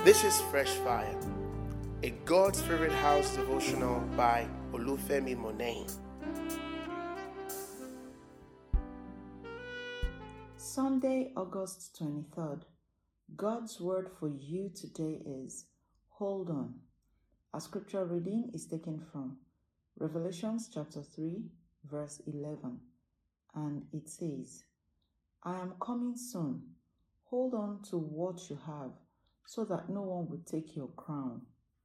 This is Fresh Fire, a God's Favorite House devotional by Olufemi Monet. Sunday, August 23rd. God's word for you today is, hold on. Our scripture reading is taken from Revelations chapter 3, verse 11. And it says, I am coming soon. Hold on to what you have, so that no one will take your crown.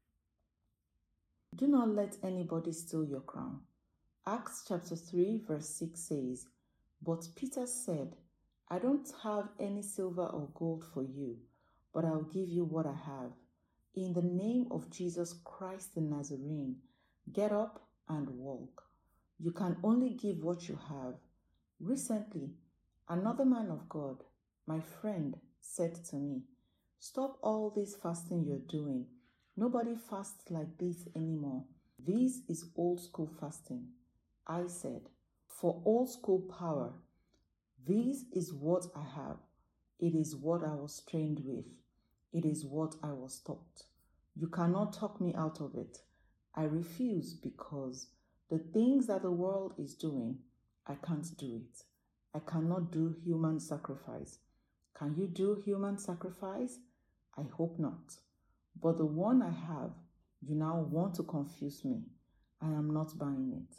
Do not let anybody steal your crown. Acts chapter 3, verse 6 says, But Peter said, I don't have any silver or gold for you, but I'll give you what I have. In the name of Jesus Christ the Nazarene, get up and walk. You can only give what you have. Recently, another man of God, my friend, said to me, Stop all this fasting you're doing. Nobody fasts like this anymore. This is old school fasting. I said, for old school power, this is what I have. It is what I was trained with. It is what I was taught. You cannot talk me out of it. I refuse because the things that the world is doing, I can't do it. I cannot do human sacrifice. Can you do human sacrifice? I hope not. But the one I have, you now want to confuse me. I am not buying it.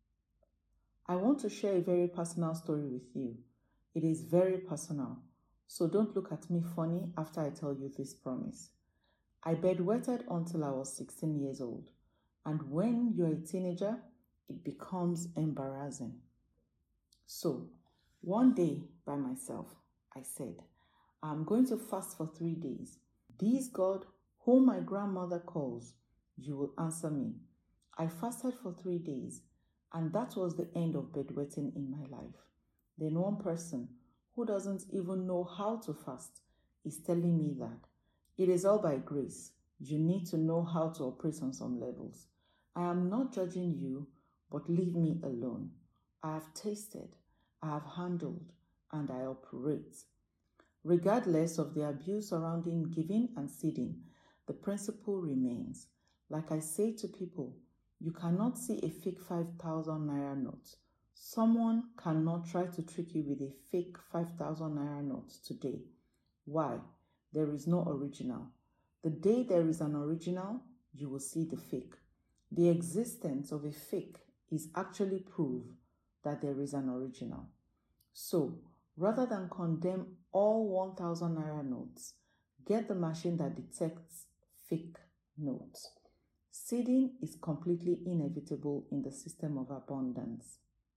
I want to share a very personal story with you. It is very personal, so don't look at me funny after I tell you this promise. I bedwetted until I was 16 years old, and when you're a teenager, it becomes embarrassing. So, one day by myself, I said, I'm going to fast for 3 days. This God, whom my grandmother calls, you will answer me. I fasted for 3 days, and that was the end of bedwetting in my life. Then one person who doesn't even know how to fast is telling me that it is all by grace. You need to know how to operate on some levels. I am not judging you, but leave me alone. I have tasted, I have handled, and I operate. Regardless of the abuse surrounding giving and seeding, the principle remains. Like I say to people, you cannot see a fake 5,000 naira note. Someone cannot try to trick you with a fake 5,000 naira note today. Why? There is no original. The day there is an original, you will see the fake. The existence of a fake is actually proof that there is an original. So, rather than condemn all 1,000 naira notes, get the machine that detects fake notes. Seeding is completely inevitable in the system of abundance.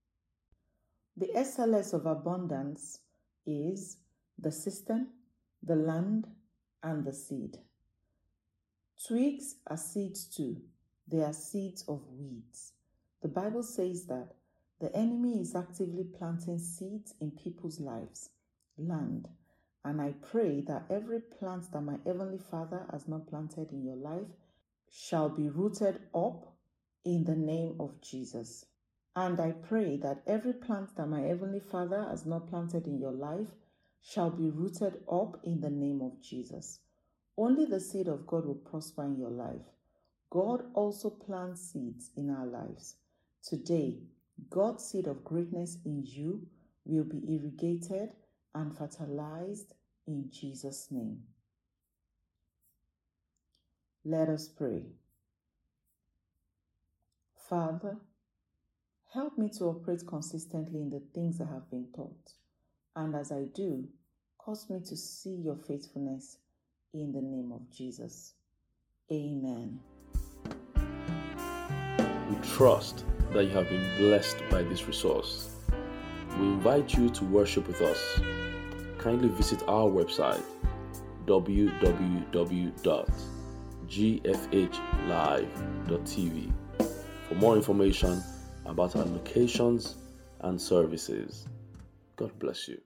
The SLS of abundance is the system, the land, and the seed. Twigs are seeds too. They are seeds of weeds. The Bible says that the enemy is actively planting seeds in people's lives, land, and I pray that every plant that my Heavenly Father has not planted in your life shall be rooted up in the name of Jesus. And I pray that every plant that my Heavenly Father has not planted in your life shall be rooted up in the name of Jesus. Only the seed of God will prosper in your life. God also plants seeds in our lives. Today, God's seed of greatness in you will be irrigated and fertilized in Jesus' name. Let us pray. Father, help me to operate consistently in the things I have been taught. And as I do, cause me to see your faithfulness in the name of Jesus. Amen. We trust that you have been blessed by this resource. We invite you to worship with us. Kindly visit our website www.gfhlive.tv for more information about our locations and services. God bless you.